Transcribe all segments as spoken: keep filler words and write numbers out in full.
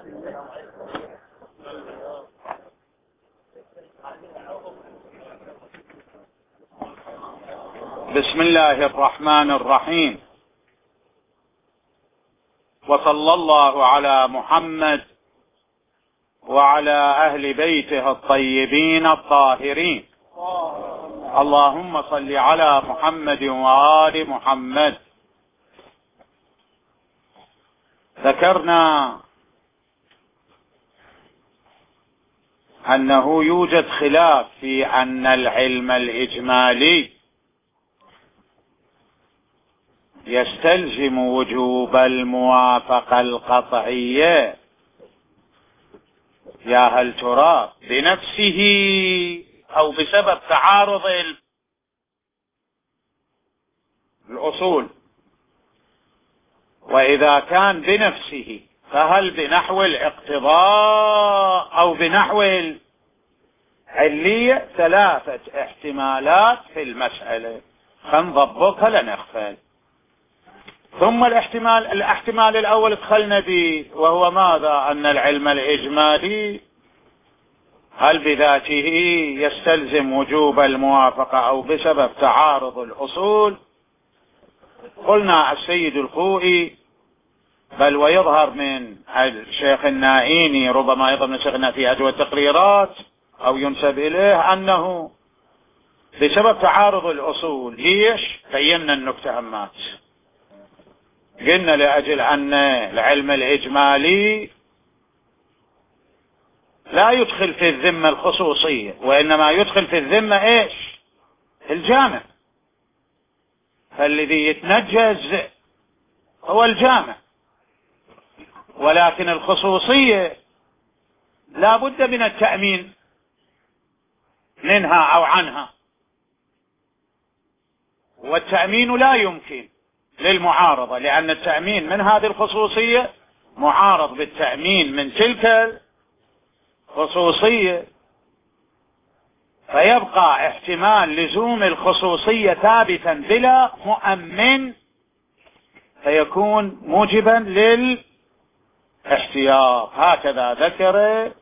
بسم الله الرحمن الرحيم، وصلى الله على محمد وعلى أهل بيته الطيبين الطاهرين. اللهم صل على محمد وآل محمد. ذكرنا أنه يوجد خلاف في أن العلم الإجمالي يستلزم وجوب الموافقة القطعية، يا هل ترى بنفسه أو بسبب تعارض الأصول؟ وإذا كان بنفسه فهل بنحو الاقتضاء أو بنحو العلية؟ ثلاثة احتمالات في المسألة، فنضبطها لنغفل. ثم الاحتمال الاحتمال الأول دخلنا به، وهو ماذا؟ أن العلم الإجمالي هل بذاته يستلزم وجوب الموافقة أو بسبب تعارض الأصول؟ قلنا السيد الخوئي، بل ويظهر من الشيخ النائيني، ربما يظهر من شيخنا في أجوبة التقريرات أو ينسب إليه، أنه بسبب تعارض الأصول. ليش؟ بينا النكتة همات. قلنا لأجل أن العلم الإجمالي لا يدخل في الذمة الخصوصية، وإنما يدخل في الذمة إيش؟ الجامع. فالذي يتنجز هو الجامع، ولكن الخصوصية لا بد من التأمين منها أو عنها، والتأمين لا يمكن للمعارضة، لأن التأمين من هذه الخصوصية معارض بالتأمين من تلك الخصوصية، فيبقى احتمال لزوم الخصوصية ثابتا بلا مؤمن، فيكون موجبا للاحتياط. هكذا ذكر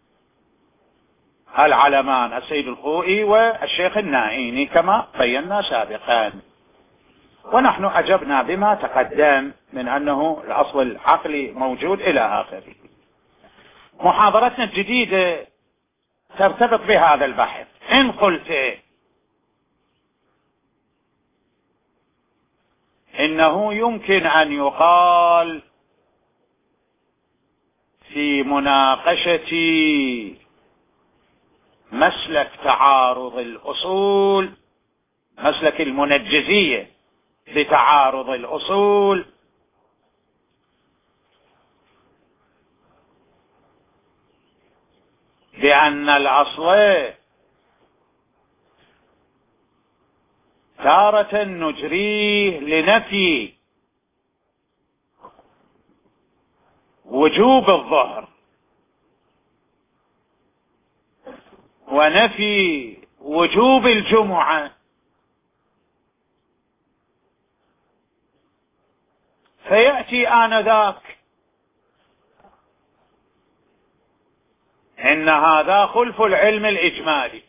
العلمان السيد الخوئي والشيخ النائيني كما بينا سابقا. ونحن أجبنا بما تقدم من أنه الأصل العقلي موجود إلى آخره. محاضرتنا الجديدة ترتبط بهذا البحث. إن قلت إنه يمكن أن يقال في مناقشة مسلك تعارض الأصول، مسلك المنجزية لتعارض الأصول، بأن الأصل تارة نجريه لنفي وجوب الظهر ونفي وجوب الجمعة، فيأتي آنذاك إن هذا خلف العلم الإجمالي،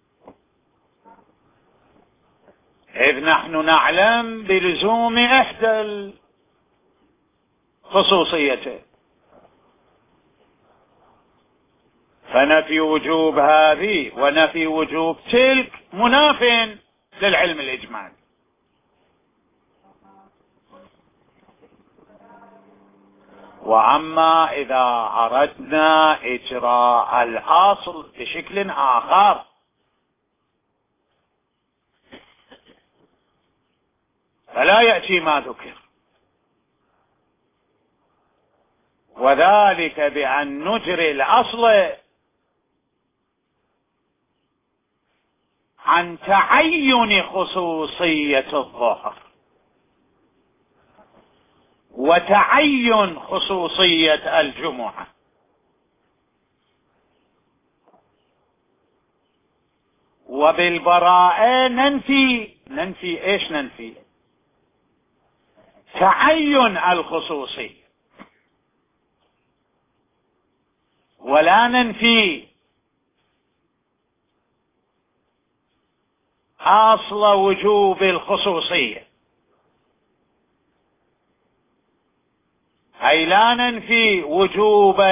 إذ نحن نعلم بلزوم إحدى الخصوصيتين، فنفي وجوب هذه ونفي وجوب تلك مناف للعلم الإجمالي. وأما إذا أردنا إجراء الأصل بشكل آخر، فلا يأتي ما ذكر، وذلك بأن نجري الأصل عن تعين خصوصية الظهر وتعين خصوصية الجمعة، وبالبراءة ننفي ننفي ايش ننفي؟ تعين الخصوصية. ولا ننفي أصل وجوب الخصوصية، أي لا ننفي وجوب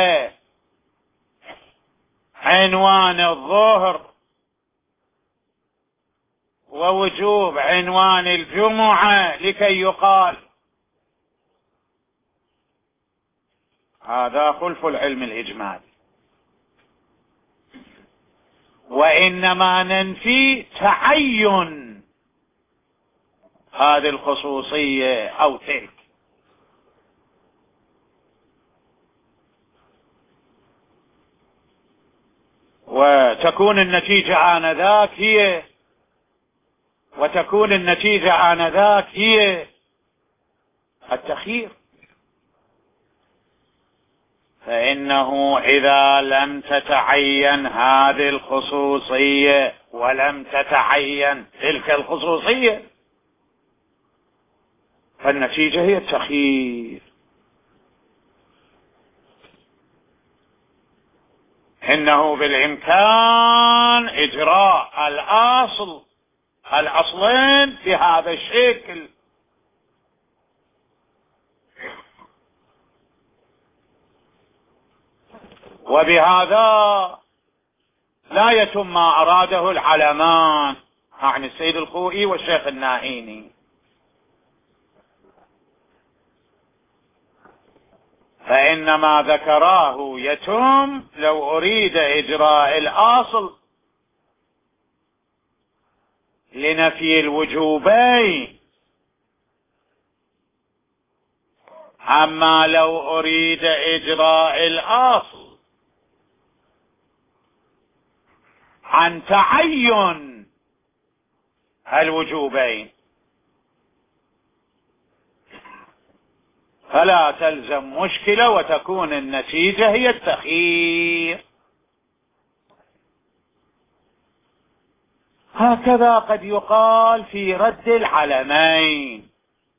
عنوان الظهر ووجوب عنوان الجمعة لكي يقال هذا خلف العلم الإجمالي، وإنما ننفي تعين هذه الخصوصية أو تلك. وتكون النتيجة آنذاك هي وتكون النتيجة آنذاك هي التخيير، فإنه إذا لم تتعين هذه الخصوصية ولم تتعين تلك الخصوصية فالنتيجة هي التخيير. إنه بالإمكان إجراء الأصل الأصلين بهذا الشكل، وبهذا لا يتم ما أراده العلمان عن السيد الخوئي والشيخ النائيني، فإنما ذكراه يتم لو أريد إجراء الأصل لنفي الوجوبين، أما لو أريد إجراء الأصل عن تعين الوجوبين فلا تلزم مشكلة وتكون النتيجة هي التخيير. هكذا قد يقال في رد العلمين.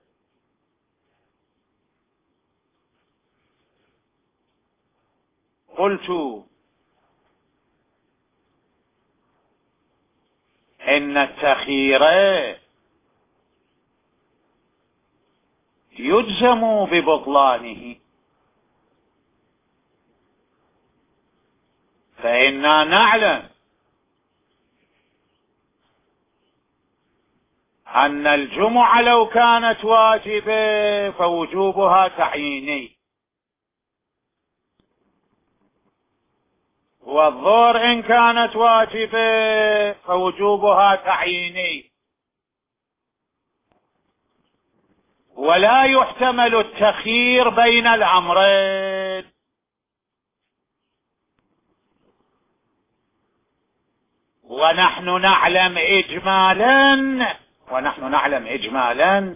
قلت إن التخيير يجزم ببطلانه، فإننا نعلم أن الجمعة لو كانت واجبة فوجوبها تعييني، والظهر إن كانت واجبة فوجوبها تعييني، ولا يحتمل التخيير بين الأمرين. ونحن نعلم إجمالا ونحن نعلم إجمالا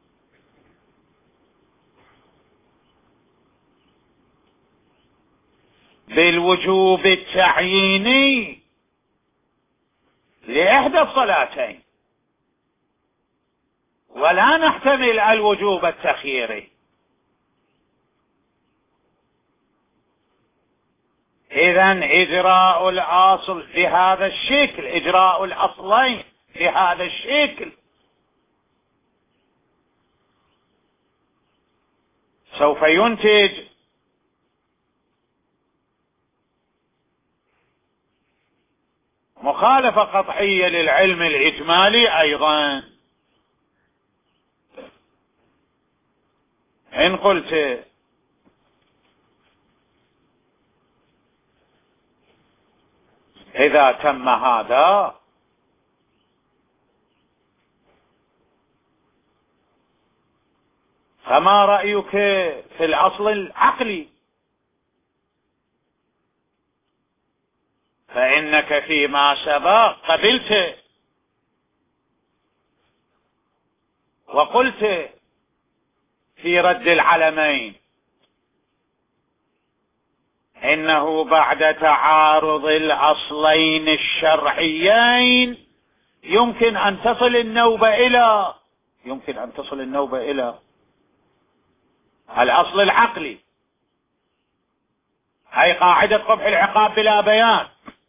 بالوجوب التعييني لإحدى الصلاتين، ولا نحتمل الوجوب التخييري. إذن إجراء الأصل بهذا الشكل، إجراء الأصلين بهذا الشكل سوف ينتج مخالفة قطعية للعلم الإجمالي أيضا. إن قلت إذا تم هذا فما رأيك في الأصل العقلي؟ فإنك فيما سبق قبلت وقلت في رد العلمين إنه بعد تعارض الأصلين الشرعيين يمكن أن تصل النوبة إلى يمكن أن تصل النوبة إلى الأصل العقلي، أي قاعدة قبح العقاب بلا بيان.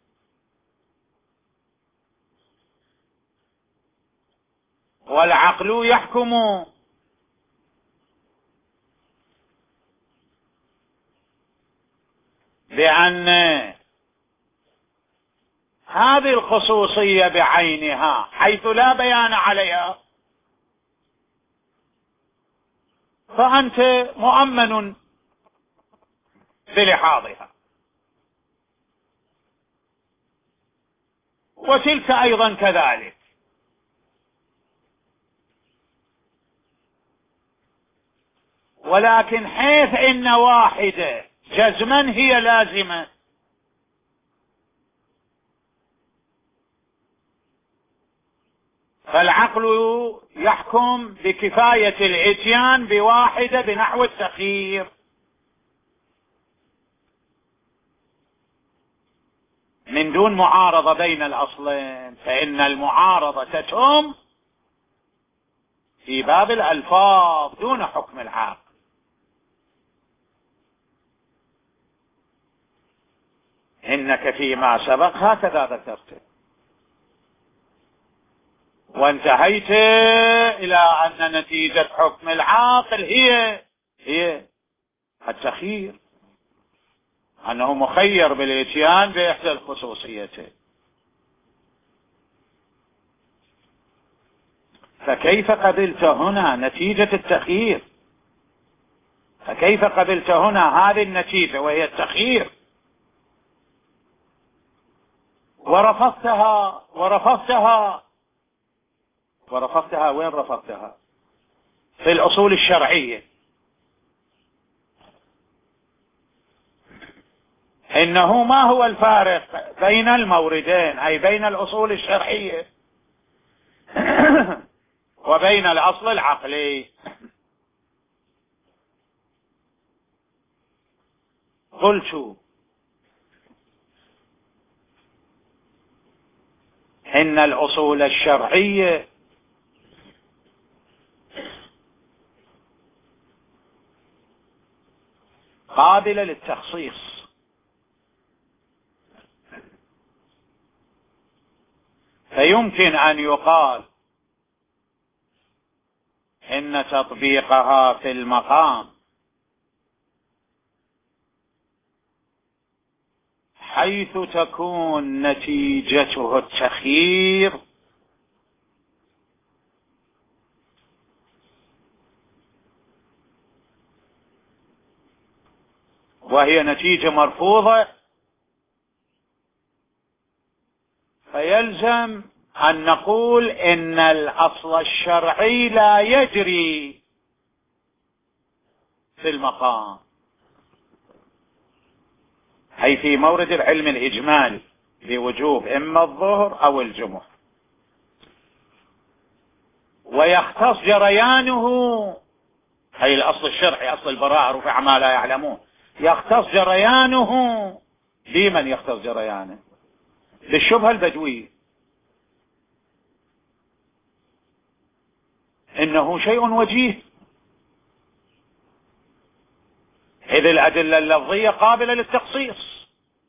والعقل يحكم بأن هذه الخصوصية بعينها حيث لا بيان عليها فأنت مؤمن بلحاظها، وتلك أيضا كذلك. ولكن حيث إن واحدة جزما هي لازمة، فالعقل يحكم بكفاية الإتيان بواحدة بنحو التخيير، من دون معارضة بين الأصلين، فإن المعارضة تتم في باب الألفاظ دون حكم العقل. إنك فيما سبق هكذا ذكرت، وانتهيت إلى أن نتيجة حكم العاقل هي هي التخيير، أنه مخير بالإتيان بإحدى الخصوصيتين. فكيف قبلت هنا نتيجة التخيير؟ فكيف قبلت هنا هذه النتيجة وهي التخيير ورفضتها ورفضتها ورفضتها وين رفضتها؟ في الأصول الشرعية. إنه ما هو الفارق بين الموردين، أي بين الأصول الشرعية وبين الأصل العقلي؟ قلت إن الأصول الشرعية قابلة للتخصيص، فيمكن أن يقال إن تطبيقها في المقام حيث تكون نتيجته التخيير وهي نتيجة مرفوضة، فيلزم أن نقول إن الأصل الشرعي لا يجري في المقام، أي في مورد العلم الإجمالي بوجوب إما الظهر أو الجمعة، ويختص جريانه، هي الأصل الشرعي أصل البراءة رفع ما لا يعلمون، يختص جريانه بمن يختص جريانه؟ بالشبهة البدوية، إنه شيء وجيه، إذ الأدلة اللفظية قابلة للتخصيص.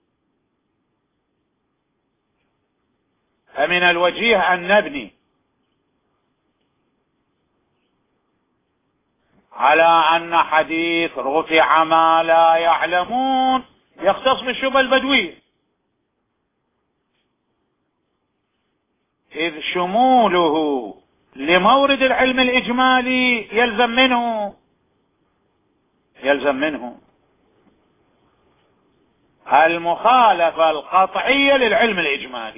فمن الوجيه أن نبني على أن حديث رفع ما لا يعلمون يختص بالشبهة البدوية، إذ شموله لمورد العلم الإجمالي يلزم منه يلزم منه المخالفة القطعية للعلم الإجمالي.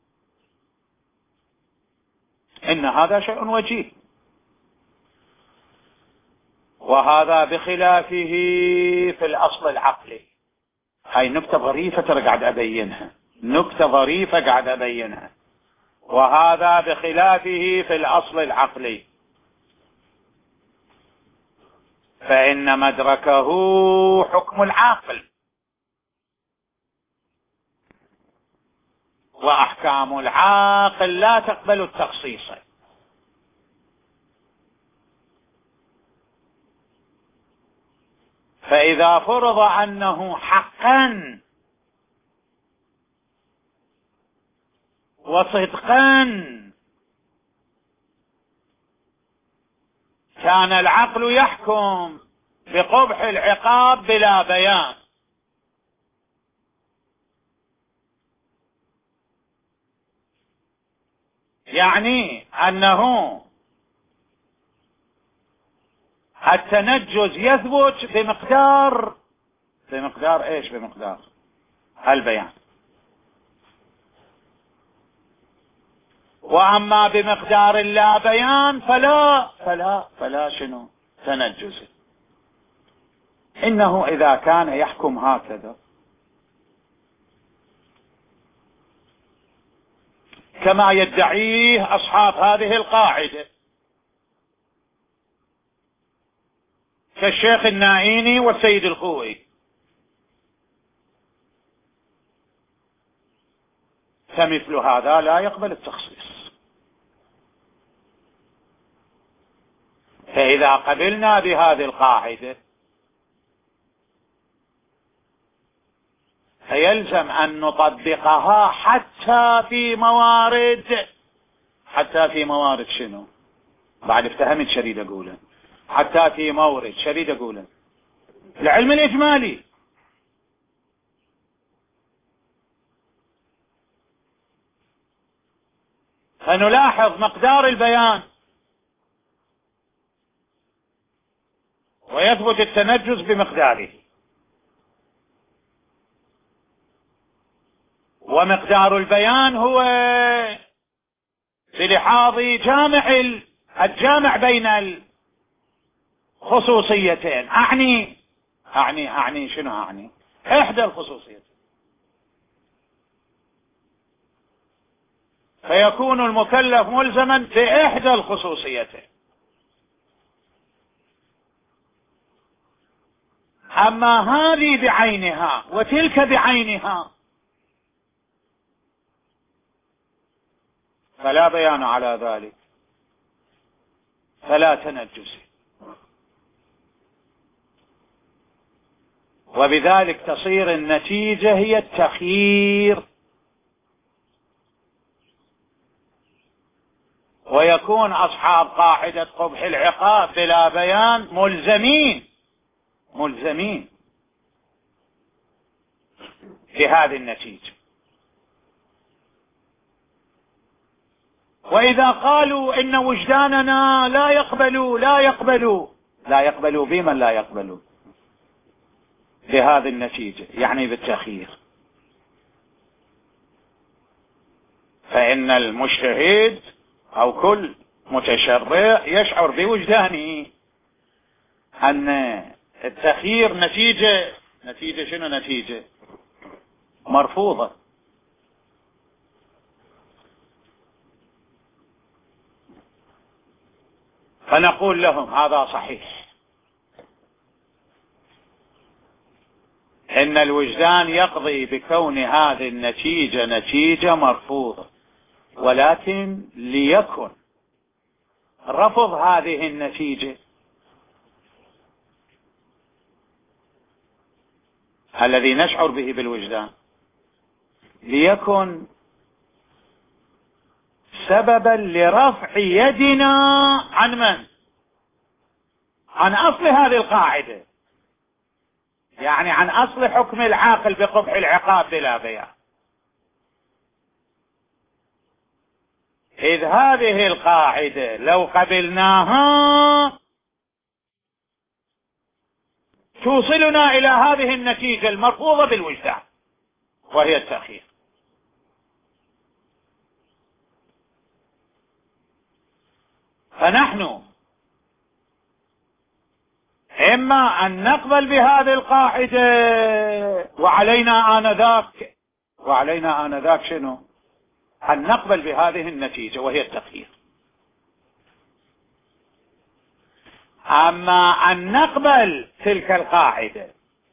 إن هذا شيء وجيه، وهذا بخلافه في الأصل العقلي. هاي نكتة ظريفة ترى قاعد أبينها، نكتة ظريفة قاعد أبينها. وهذا بخلافه في الأصل العقلي، فإن مدركه حكم العاقل، وأحكام العاقل لا تقبل التخصيص. فإذا فرض أنه حقا وصدقا كان العقل يحكم بقبح العقاب بلا بيان، يعني أنه التنجز يثبت بمقدار بمقدار ايش؟ بمقدار البيان. واما بمقدار اللا بيان فلا فلا فلا شنو تنجز. انه اذا كان يحكم هكذا كما يدعيه اصحاب هذه القاعدة كالشيخ النائيني والسيد الخوئي، فمثل هذا لا يقبل التخصيص. فإذا قبلنا بهذه القاعدة فيلزم أن نطبقها حتى في موارد حتى في موارد شنو؟ بعد افتهمت شريد أقوله، حتى في مورد شريد أقوله العلم الإجمالي. فنلاحظ مقدار البيان ويثبت التنجز بمقداره، ومقدار البيان هو بلحاظ جامع الجامع بين الخصوصيتين. أعني أعني أعني شنو أعني؟ إحدى الخصوصيتين، فيكون المكلف ملزما بإحدى الخصوصيتين. أما هذه بعينها وتلك بعينها فلا بيان على ذلك، فلا تنجس، وبذلك تصير النتيجة هي التخيير، ويكون أصحاب قاعدة قبح العقاب بلا بيان ملزمين ملزمين في هذه النتيجة. وإذا قالوا إن وجداننا لا يقبلوا لا يقبلوا لا يقبلوا بمن لا يقبلوا بهذه النتيجة، يعني بالتخيير، فإن المجتهد أو كل متشرع يشعر بوجدانه أن التخيير نتيجة نتيجة شنو؟ نتيجة مرفوضة. فنقول لهم هذا صحيح، إن الوجدان يقضي بكون هذه النتيجة نتيجة مرفوضة، ولكن ليكن رفض هذه النتيجة الذي نشعر به بالوجدان ليكن سببا لرفع يدنا عن من؟ عن أصل هذه القاعدة، يعني عن أصل حكم العاقل بقبح العقاب بلا بيان. إذ هذه القاعدة لو قبلناها توصلنا إلى هذه النتيجة المرفوضة بالوجدان، وهي التأخير. فنحن إما أن نقبل بهذه القاعدة وعلينا آنذاك وعلينا آنذاك شنو؟ أن نقبل بهذه النتيجة وهي التخيير. أما أن نقبل تلك القاعدة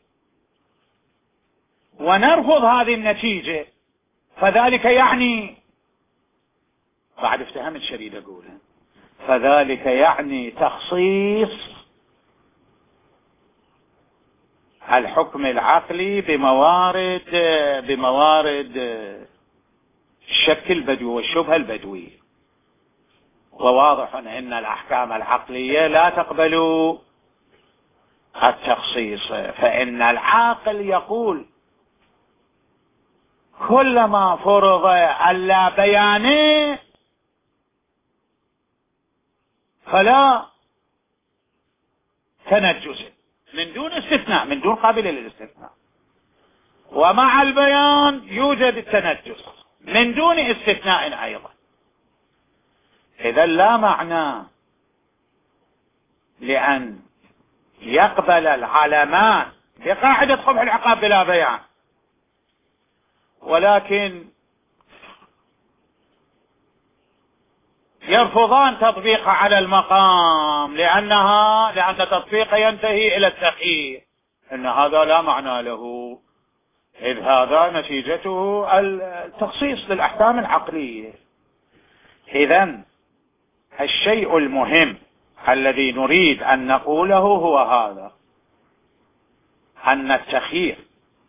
ونرفض هذه النتيجة فذلك يعني، بعد افتهام الشديد أقولها، فذلك يعني تخصيص الحكم العقلي بموارد بموارد الشك البدوي والشبهة البدوية. وواضح أن الأحكام العقلية لا تقبل التخصيص، فإن العاقل يقول كلما فرض اللا بيانه فلا تنجس من دون استثناء، من دون قابل للاستثناء، ومع البيان يوجد التنجس من دون استثناء أيضا. إذا لا معنى لأن يقبل العلمان بقاعدة قبح العقاب بلا بيان، ولكن يرفضان تطبيقها على المقام لأنها لأن تطبيق ينتهي إلى التخيير، إن هذا لا معنى له، إذ هذا نتيجته التخصيص للأحكام العقلية. إذن الشيء المهم الذي نريد أن نقوله هو هذا، أن التخيير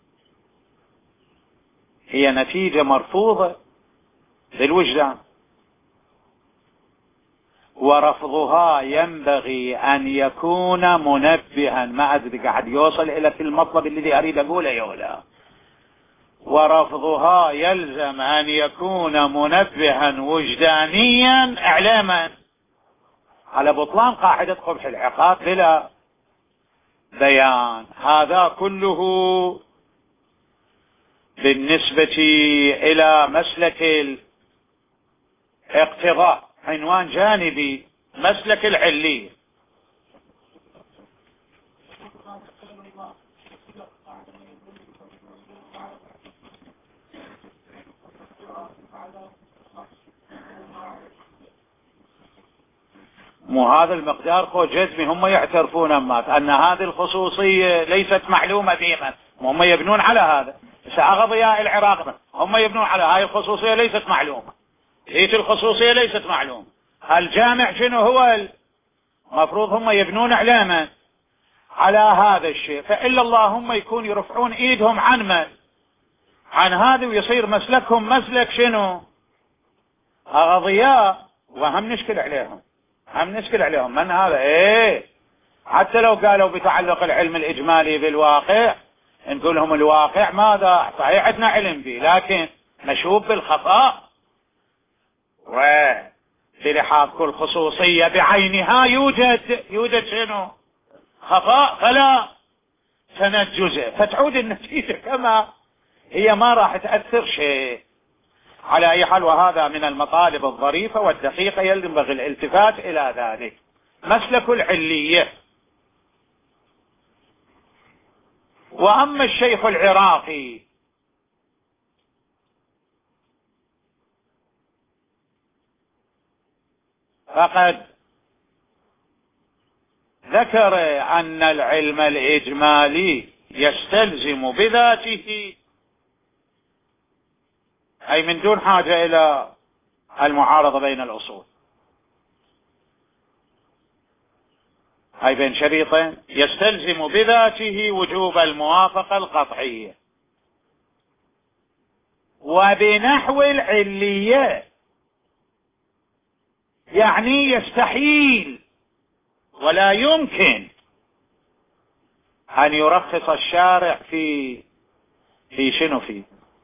هي نتيجة مرفوضة للوجدان، ورفضها ينبغي أن يكون منبها. ما أدري قاعد يوصل إلى في المطلب الذي أريد أقوله يولا. ورفضها يلزم أن يكون منبها وجدانيا إعلاما على بطلان قاعدة قبح العقاب بلا بيان. هذا كله بالنسبة إلى مسلك الاقتضاء، عنوان جانبي مسلك العلية. مو هذا المقدار خو جزمي هم يعترفون أما أن هذه الخصوصية ليست معلومة ديما، هم يبنون على هذا. أغضياء العراق هم يبنون على هاي الخصوصية ليست معلومة، هيك الخصوصية ليست معلومة. الجامع شنو هو المفروض هم يبنون إعلاما على هذا الشيء، فإلا اللهم يكون يرفعون إيدهم عن من عن هذا ويصير مسلكهم مسلك شنو أغضياء، وهم نشكل عليهم هم نشكل عليهم من هذا. ايه حتى لو قالوا بتعلق العلم الإجمالي بالواقع نقول لهم الواقع ماذا صحيح عندنا علم به لكن مشوب بالخطأ، وبلحاظ كل خصوصية بعينها يوجد يوجد شنو خطأ فلا تنجز، فتعود النتيجة كما هي ما راح تأثر شيء. على أي حال، وهذا من المطالب الظريفة والدقيقة ينبغي الالتفات إلى ذلك. مسلك العلية. وأما الشيخ العراقي فقد ذكر أن العلم الإجمالي يستلزم بذاته، أي من دون حاجة إلى المعارضة بين الأصول، أي بين شريطين، يستلزم بذاته وجوب الموافقة القطعية. وبنحو العلية يعني يستحيل ولا يمكن أن يرخص الشارع في في شنو فيه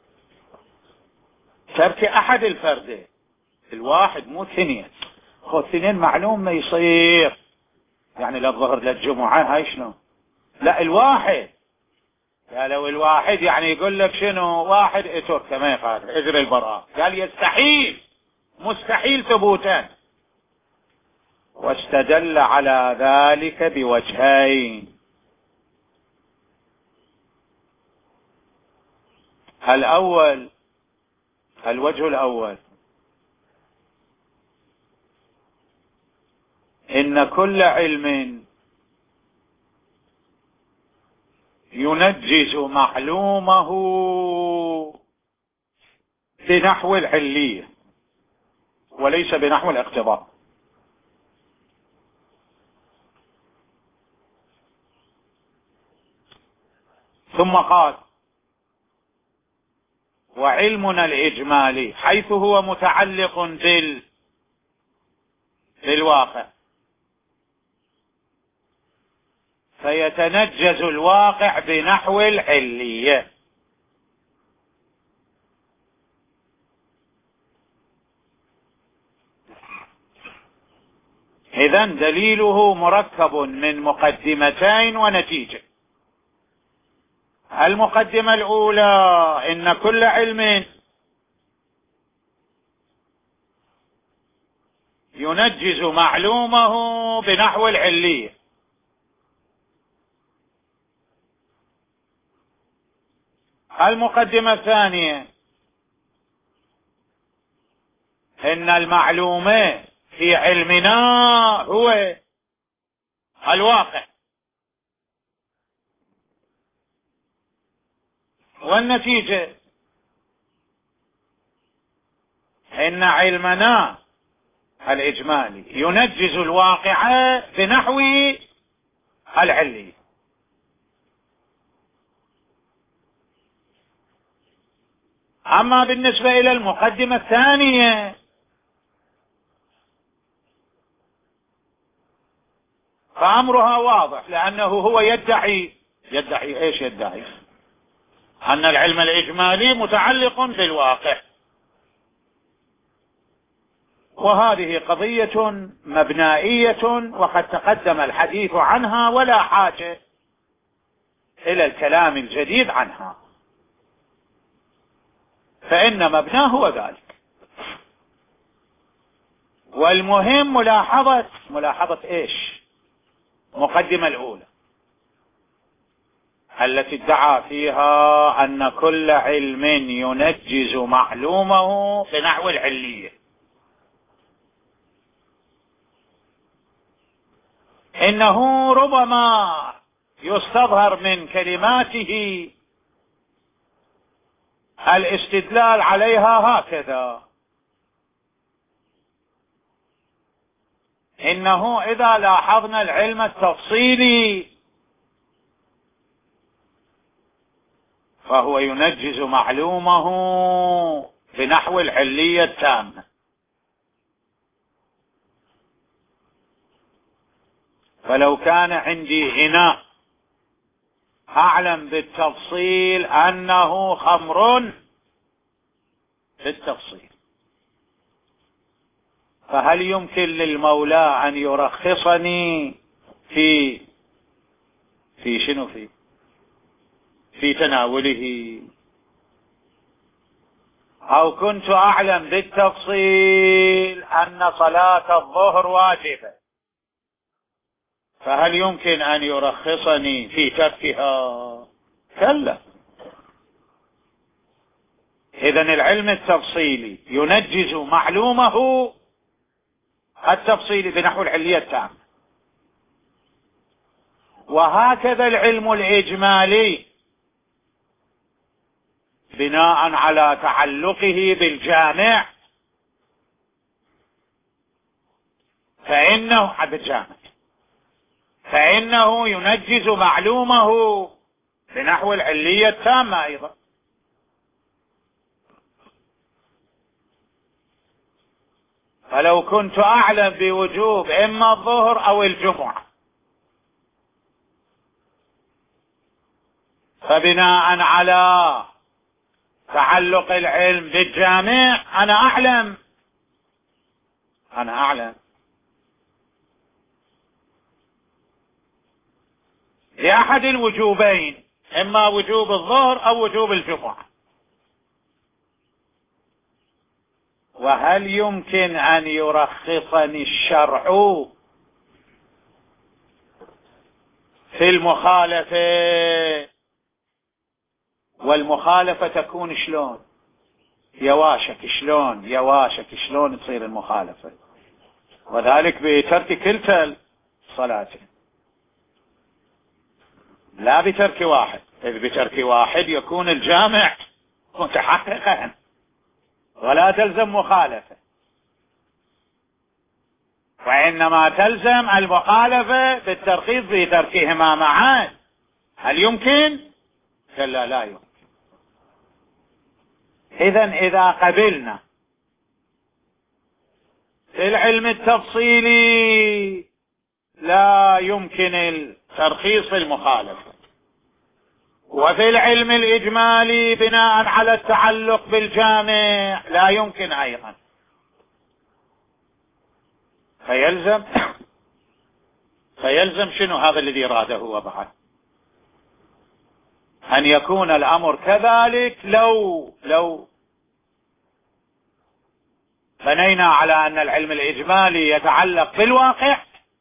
ترك أحد الفردين، الواحد مو اثنين. خو اثنين معلوم ما يصير، يعني للظهر للجمعة هاي شنو، لا الواحد. قال لو الواحد يعني يقول لك شنو واحد اترك ما يقال اجري البراء، قال يستحيل مستحيل ثبوتا. واستدل على ذلك بوجهين. الأول الوجه الأول إن كل علم ينجز معلومه بنحو العلية وليس بنحو الاقتضاء. ثم قال: وعلمنا الإجمالي حيث هو متعلق بال... بالواقع، فيتنجز الواقع بنحو العلية. إذن دليله مركب من مقدمتين ونتيجة. المقدمة الأولى: إن كل علم ينجز معلومه بنحو العلية. المقدمة الثانية: إن المعلوم في علمنا هو الواقع. والنتيجة: إن علمنا الإجمالي ينجز الواقع بنحو العلي. أما بالنسبة إلى المقدمة الثانية فأمرها واضح، لأنه هو يدعي يدعي إيش يدعي؟ أن العلم الإجمالي متعلق بالواقع، وهذه قضية مبنائية وقد تقدم الحديث عنها ولا حاجة إلى الكلام الجديد عنها، فإن مبناه هو ذلك. والمهم ملاحظة ملاحظة إيش؟ مقدمة الأولى التي ادعى فيها أن كل علم ينجز معلومه بنحو العلية. إنه ربما يستظهر من كلماته الاستدلال عليها هكذا: إنه إذا لاحظنا العلم التفصيلي فهو ينجز معلومه بنحو العلية التامة. فلو كان عندي إناء أعلم بالتفصيل أنه خمر بالتفصيل، فهل يمكن للمولى أن يرخصني في في شنو في في تناوله؟ أو كنت أعلم بالتفصيل أن صلاة الظهر واجبة، فهل يمكن أن يرخصني في تركها؟ كلا. إذن العلم التفصيلي ينجز معلومه التفصيلي بنحو العلية التامة، وهكذا العلم الإجمالي بناء على تعلقه بالجامع فإنه بالجامع فإنه ينجز معلومه بنحو العلية التامة أيضا. فلو كنت أعلم بوجوب إما الظهر أو الجمعة، فبناء على تعلق العلم بالجامع أنا أعلم أنا أعلم لأحد الوجوبين، إما وجوب الظهر أو وجوب الجمعة. وهل يمكن أن يرخصني الشرع في المخالفة؟ والمخالفة تكون شلون؟ يواشك شلون يواشك شلون تصير المخالفة؟ وذلك بترك كلتا الصلاتين، لا بترك واحد. إذ بترك واحد يكون الجامع متحققا ولا تلزم مخالفة، وإنما تلزم المخالفة بالترخيص في تركهما معا. هل يمكن؟ كلا لا يمكن. إذن إذا قبلنا في العلم التفصيلي لا يمكن الترخيص في المخالفة، وفي العلم الإجمالي بناء على التعلق بالجامع لا يمكن أيضا، فيلزم فيلزم شنو هذا الذي راده وضعه، أن يكون الأمر كذلك. لو لو بنينا على أن العلم الإجمالي يتعلق بالواقع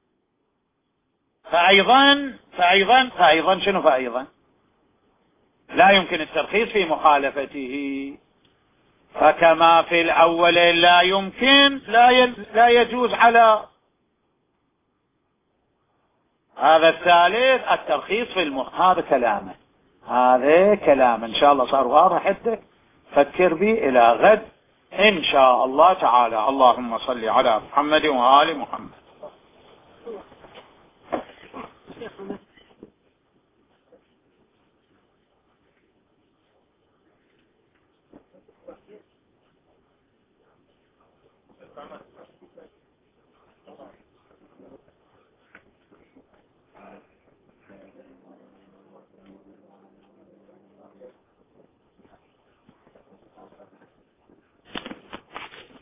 فأيضا فأيضا فأيضا شنو فأيضا لا يمكن الترخيص في مخالفته. فكما في الأول لا يمكن لا لا يجوز على هذا الثالث الترخيص في المخ. هذا كلامه، هذا كلام إن شاء الله صار واضح عندك، فكر بي إلى غد إن شاء الله تعالى. اللهم صل على محمد وآل محمد.